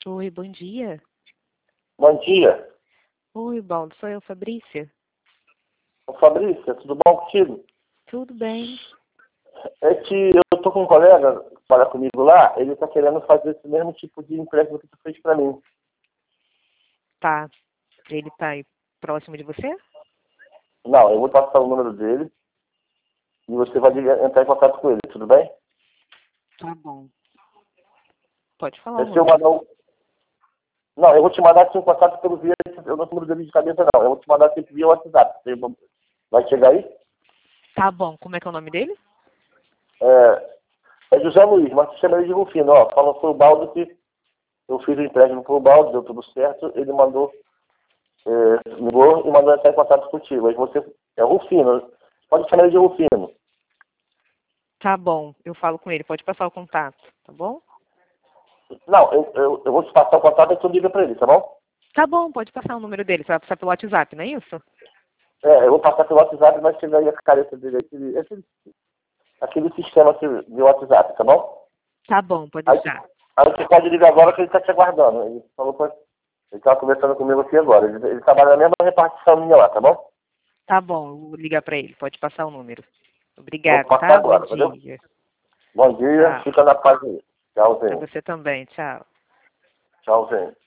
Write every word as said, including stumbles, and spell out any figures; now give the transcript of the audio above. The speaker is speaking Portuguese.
Oi, bom dia. Bom dia. Oi, Baldo, sou eu, Fabrícia. Ô, Fabrícia, tudo bom contigo? Tudo bem? É que eu tô com um colega que fala comigo lá, ele tá querendo fazer esse mesmo tipo de empréstimo que tu fez pra mim. Tá. Ele tá aí próximo de você? Não, eu vou passar o número dele e você vai ligar- entrar em contato com ele, tudo bem? Tá bom. Pode falar É o se eu número. mandar o... Não, eu vou te mandar aqui um contato pelo via... Eu não tenho o número dele de cabeça, não. Eu vou te mandar aqui via WhatsApp. Você vai chegar aí? Tá bom. Como é que é o nome dele? É, é José Luiz, mas tu chama ele de Rufino, ó. Falou foi o Baldo que eu fiz o empréstimo pro Baldo, deu tudo certo, ele mandou... É, ligou e mandou entrar em contato contigo. Aí você é Rufino, pode chamar ele de Rufino. Tá bom. Eu falo com ele. Pode passar o contato, tá bom? Não, eu, eu, eu vou te passar o contato e tu liga pra ele, tá bom? Tá bom, pode passar o número dele. Você vai passar pelo WhatsApp, não é isso? É, eu vou passar pelo WhatsApp, mas chegar aí a careta dele, aquele, aquele, aquele sistema aqui de WhatsApp, tá bom? Tá bom, pode Aí, deixar. aí você pode ligar agora que ele tá te aguardando. Ele falou pra, ele tava conversando comigo aqui agora. Ele, ele trabalha na mesma repartição minha lá, tá bom? Tá bom, eu vou ligar pra ele. Pode passar o número. Vou Obrigada, passar tá? Bom agora, valeu? dia. Bom dia, Tchau. fica na paz aí. Pra Tchauzinho. você também. Tchau. Tchauzinho.